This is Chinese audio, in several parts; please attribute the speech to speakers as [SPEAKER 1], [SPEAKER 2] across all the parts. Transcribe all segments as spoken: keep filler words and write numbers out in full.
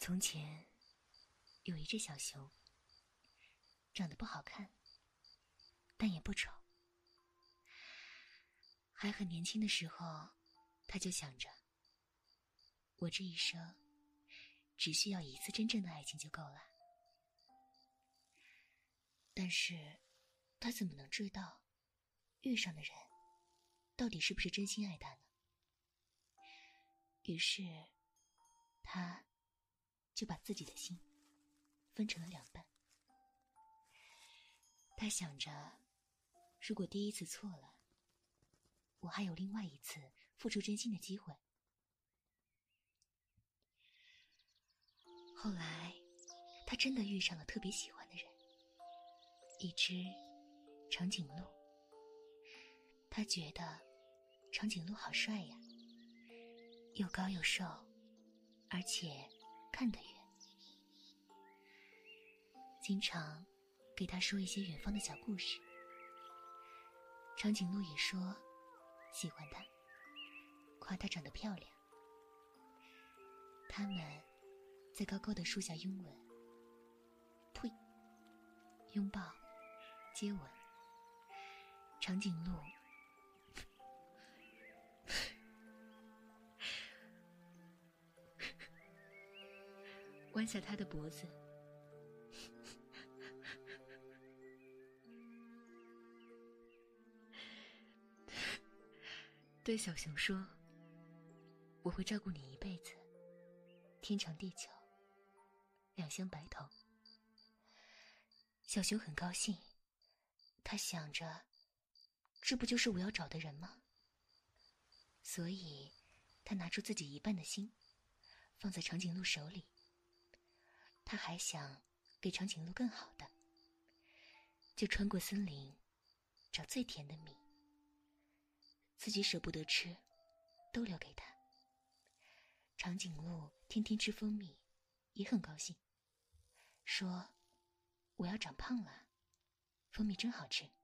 [SPEAKER 1] 从前有一只小熊，长得不好看，但也不丑。还很年轻的时候，他就想着，我这一生只需要一次真正的爱情就够了。但是他怎么能知道遇上的人到底是不是真心爱他呢？于是他就把自己的心分成了两半。他想着，如果第一次错了，我还有另外一次付出真心的机会。后来他真的遇上了特别喜欢的人，一只长颈鹿。他觉得长颈鹿好帅呀，又高又瘦，而且看得远，经常给他说一些远方的小故事。长颈鹿也说喜欢他，夸她长得漂亮。他们在高高的树下拥吻，呸，拥抱，接吻。长颈鹿弯下他的脖子，对小熊说，我会照顾你一辈子，天长地久，两相白头。小熊很高兴，他想着，这不就是我要找的人吗？所以他拿出自己一半的心放在长颈鹿手里。他还想给长颈鹿更好的，就穿过森林找最甜的蜜，自己舍不得吃，都留给他。长颈鹿天天吃蜂蜜，也很高兴，说我要长胖了，蜂蜜真好吃。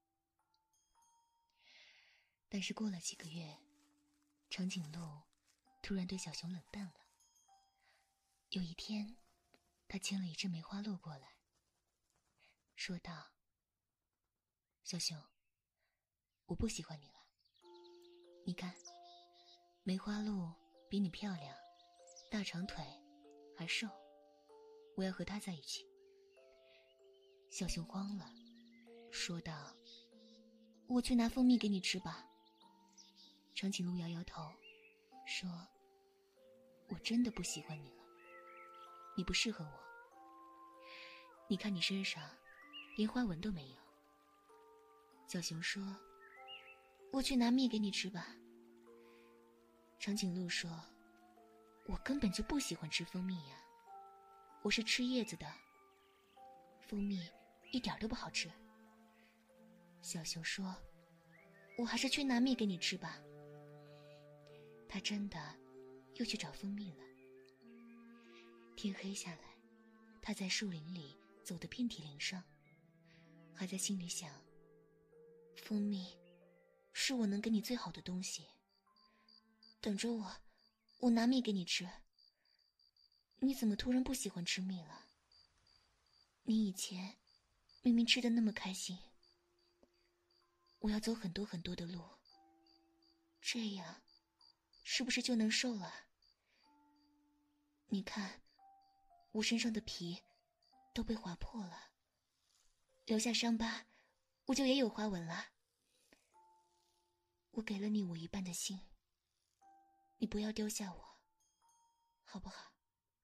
[SPEAKER 1] 但是过了几个月，长颈鹿突然对小熊冷淡了。有一天，他牵了一只梅花鹿过来，说道，小熊，我不喜欢你了，你看，梅花鹿比你漂亮，大长腿，还瘦，我要和它在一起。小熊慌了，说道，我去拿蜂蜜给你吃吧。长颈鹿摇摇头，说，我真的不喜欢你了，你不适合我，你看你身上连花纹都没有。小熊说，我去拿蜜给你吃吧。长颈鹿说，我根本就不喜欢吃蜂蜜呀，我是吃叶子的，蜂蜜一点都不好吃。小熊说，我还是去拿蜜给你吃吧。他真的又去找蜂蜜了。天黑下来，他在树林里走得遍体鳞伤，还在心里想，蜂蜜是我能给你最好的东西，等着我，我拿蜜给你吃。你怎么突然不喜欢吃蜜了？你以前明明吃得那么开心。我要走很多很多的路，这样是不是就能瘦了？你看，我身上的皮都被划破了，留下伤疤，我就也有花纹了。我给了你我一半的心，你不要丢下我，好不好？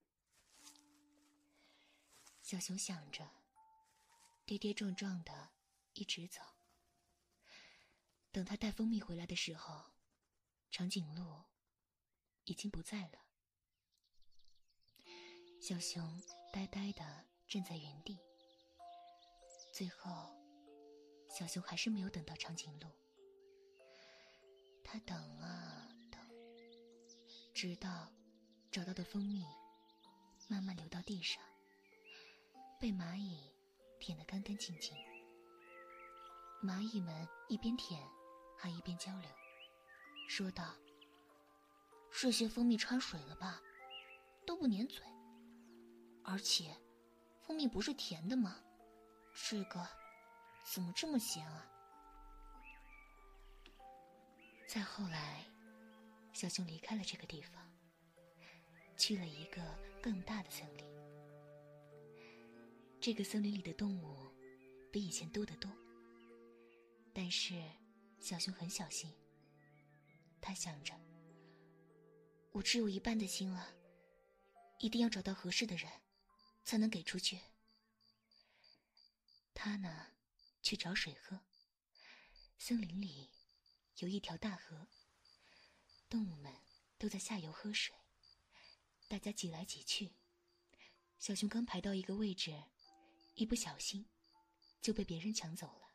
[SPEAKER 1] 小熊想着，跌跌撞撞的一直走。等他带蜂蜜回来的时候，长颈鹿已经不在了。小熊呆呆地站在原地。最后，小熊还是没有等到长颈鹿。他等啊等，直到找到的蜂蜜慢慢流到地上，被蚂蚁舔得干干净净。蚂蚁们一边舔还一边交流，说道，这些蜂蜜掺水了吧，都不粘嘴， 而且蜂蜜不是甜的吗？这个怎么这么咸啊？再后来，小熊离开了这个地方，去了一个更大的森林。这个森林里的动物比以前多得多，但是小熊很小心。他想着，我只有一半的心了，一定要找到合适的人，才能给出去。他呢，去找水喝。森林里有一条大河，动物们都在下游喝水，大家挤来挤去。小熊刚排到一个位置，一不小心就被别人抢走了。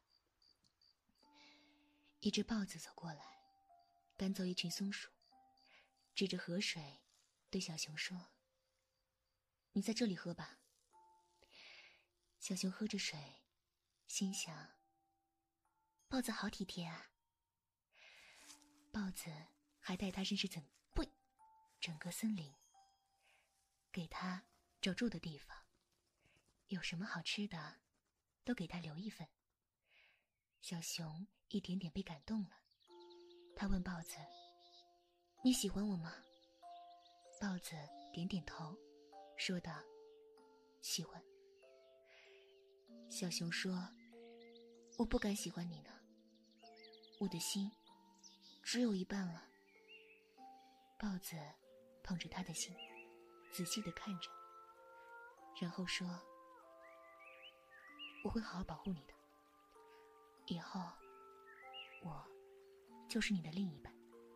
[SPEAKER 1] 一只豹子走过来，赶走一群松鼠，指着河水对小熊说：“你在这里喝吧。”小熊喝着水，心想：豹子好体贴啊。豹子还带他认识整呸整个森林，给他找住的地方，有什么好吃的都给他留一份。小熊一点点被感动了，他问豹子：“你喜欢我吗？”豹子点点头，说道：“喜欢。”小熊说：“我不敢喜欢你呢，我的心只有一半了。”豹子捧着他的心，仔细地看着，然后说：“我会好好保护你的，以后我就是你的另一半。”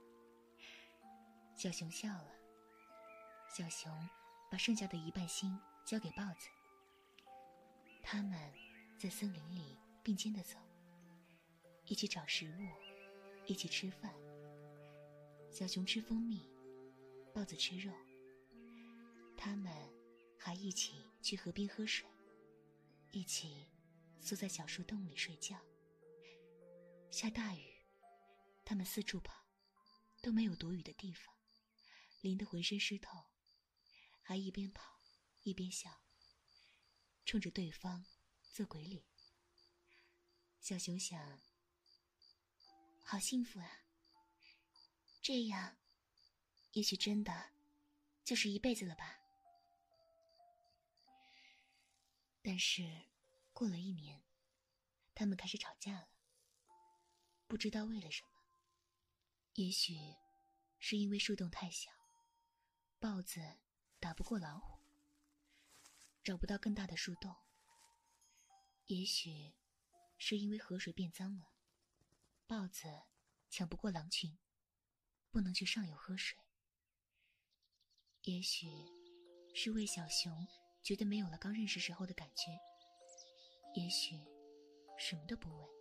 [SPEAKER 1] 小熊笑了，小熊把剩下的一半心交给豹子。他们在森林里并肩地走，一起找食物，一起吃饭。小熊吃蜂蜜，豹子吃肉。他们还一起去河边喝水，一起缩在小树洞里睡觉。下大雨，他们四处跑，都没有躲雨的地方，淋得浑身湿透，还一边跑一边笑，冲着对方做鬼脸。小熊想，好幸福啊，这样也许真的就是一辈子了吧。但是过了一年，他们开始吵架了，不知道为了什么。也许是因为树洞太小，豹子打不过老虎，找不到更大的树洞。也许是因为河水变脏了，豹子抢不过狼群，不能去上游喝水。也许是为小熊觉得没有了刚认识时候的感觉，也许什么都不为。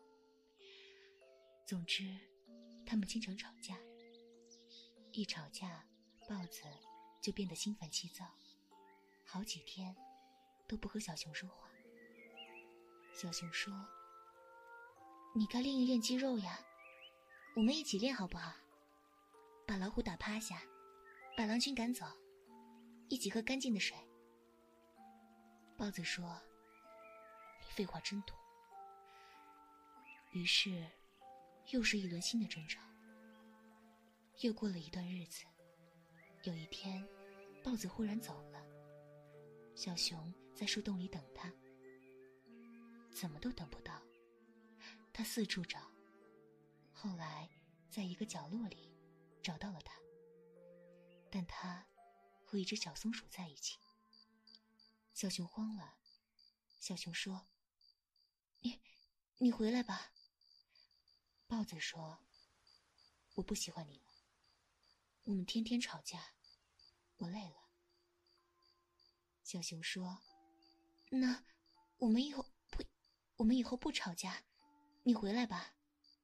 [SPEAKER 1] 总之他们经常吵架，一吵架豹子就变得心烦气躁，好几天都不和小熊说话。小熊说：“你该练一练肌肉呀，我们一起练好不好？把老虎打趴下，把狼群赶走，一起喝干净的水。”豹子说：“你废话真多。”于是又是一轮新的争吵。又过了一段日子，有一天豹子忽然走了，小熊在树洞里等他，怎么都等不到。他四处找，后来在一个角落里找到了他，但他和一只小松鼠在一起。小熊慌了，小熊说：“你你回来吧。”豹子说：“我不喜欢你了，我们天天吵架，我累了。”小熊说：“那我们以后呸，我们以后不吵架，你回来吧。”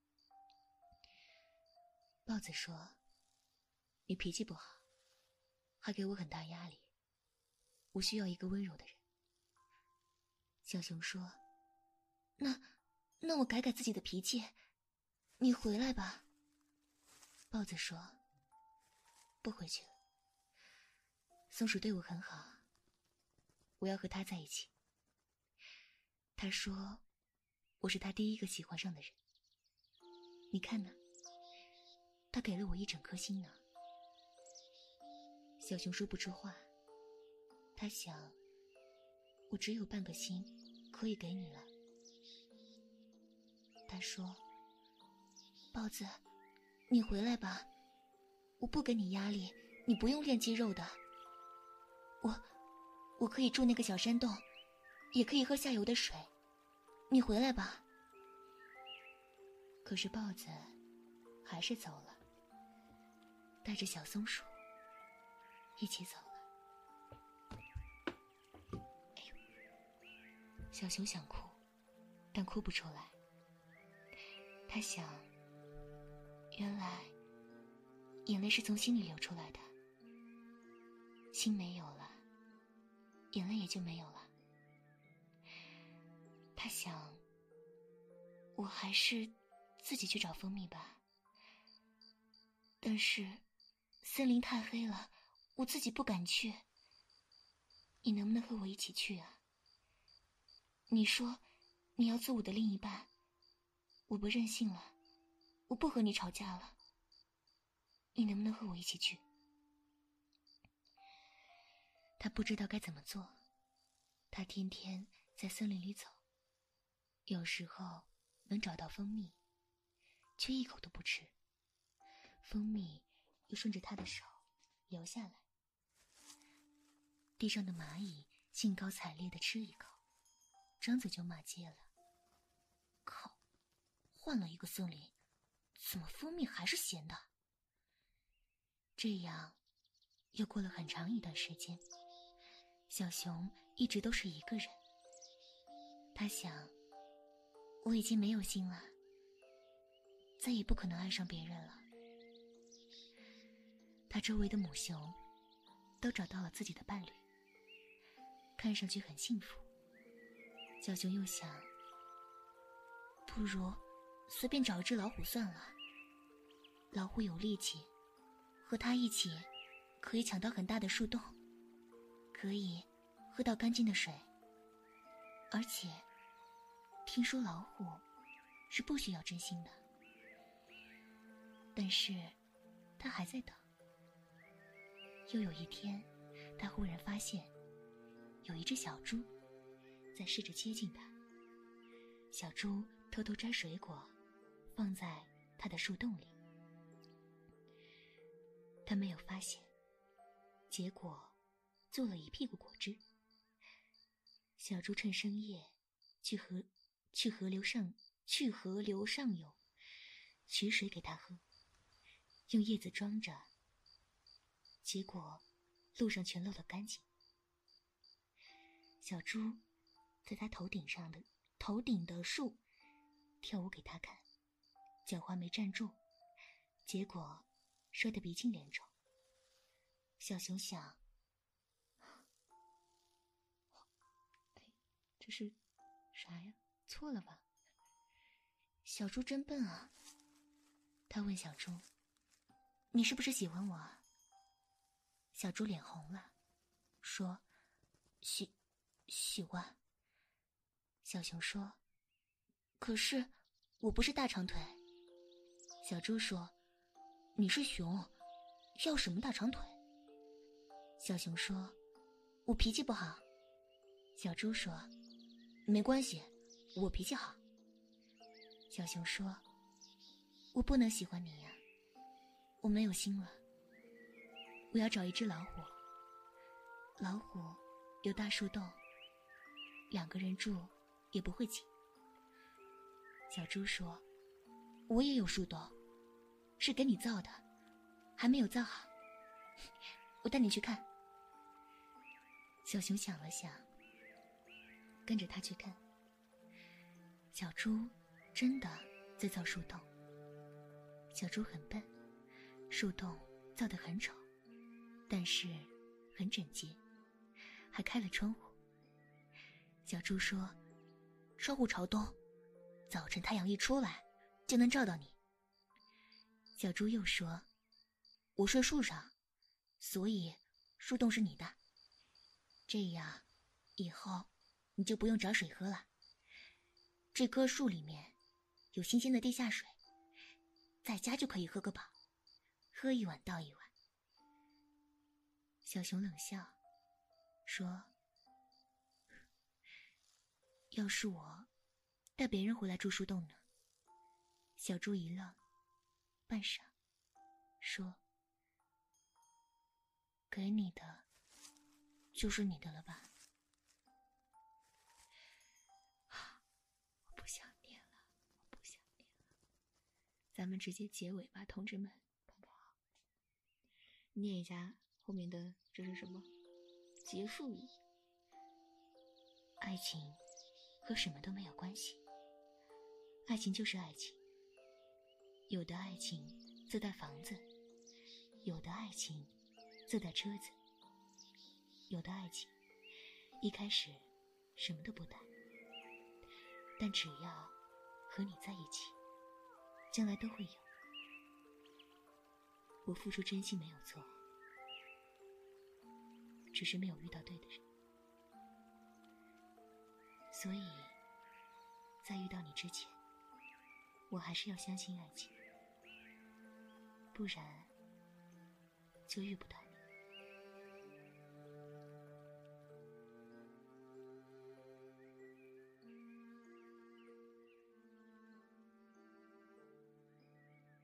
[SPEAKER 1] 豹子说：“你脾气不好，还给我很大压力，我需要一个温柔的人。”小熊说：“那那我改改自己的脾气，你回来吧。”豹子说：“不回去了，松鼠对我很好， 我要和他在一起。他说我是他第一个喜欢上的人。你看呢？他给了我一整颗心呢。小熊说不出话，他想我只有半个心可以给你了。他说，豹子，你回来吧，我不给你压力，你不用练肌肉的。我我可以住那个小山洞，也可以喝下游的水，你回来吧。可是豹子还是走了，带着小松鼠一起走了。哎呦，小熊想哭，但哭不出来。他想，原来眼泪是从心里流出来的，心没有了，眼泪也就没有了。他想，我还是自己去找蜂蜜吧。但是森林太黑了，我自己不敢去。你能不能和我一起去啊？你说你要做我的另一半，我不任性了，我不和你吵架了。你能不能和我一起去？他不知道该怎么做，他天天在森林里走，有时候能找到蜂蜜，却一口都不吃。蜂蜜又顺着他的手流下来，地上的蚂蚁兴高采烈地吃一口，张嘴就骂街了。靠，换了一个森林，怎么蜂蜜还是咸的？这样又过了很长一段时间，小熊一直都是一个人。他想，我已经没有心了，再也不可能爱上别人了。他周围的母熊都找到了自己的伴侣，看上去很幸福。小熊又想，不如随便找一只老虎算了。老虎有力气，和它一起可以抢到很大的树洞，可以喝到干净的水，而且听说老虎是不需要真心的。但是他还在等。又有一天，他忽然发现有一只小猪在试着接近他。小猪偷偷摘水果放在他的树洞里，他没有发现，结果做了一屁股果汁。小猪趁深夜去河去河流上去河流上游取水给他喝，用叶子装着，结果路上全漏了干净。小猪在他头顶上的头顶的树跳舞给他看，脚滑没站住，结果摔得鼻青脸肿。小熊想，哎，这是啥呀？错了吧？小猪真笨啊。他问小猪，你是不是喜欢我啊？小猪脸红了，说，喜喜欢。小熊说，可是我不是大长腿。小猪说，你是熊，要什么大长腿？小熊说，我脾气不好。小猪说，没关系，我脾气好。小熊说，我不能喜欢你呀，我没有心了。我要找一只老虎，老虎有大树洞，两个人住也不会挤。小猪说，我也有树洞，是给你造的，还没有造好，我带你去看。小熊想了想，跟着他去看。小猪真的在造树洞。小猪很笨，树洞造得很丑，但是很整洁，还开了窗户。小猪说，窗户朝东，早晨太阳一出来就能照到你。小猪又说，我睡树上，所以树洞是你的，这样以后你就不用找水喝了，这棵树里面有新鲜的地下水，在家就可以喝个饱，喝一碗倒一碗。小熊冷笑说，要是我带别人回来住树洞呢？小猪一愣，半晌说，给你的就是你的了吧？我不想念了，我不想念了。咱们直接结尾吧，同志们，好不好？念一下后面的，这是什么？结束语。爱情和什么都没有关系，爱情就是爱情。有的爱情自带房子，有的爱情自带车子，有的爱情一开始什么都不带，但只要和你在一起，将来都会有。我付出真心没有错，只是没有遇到对的人。所以在遇到你之前，我还是要相信爱情，不然就遇不到。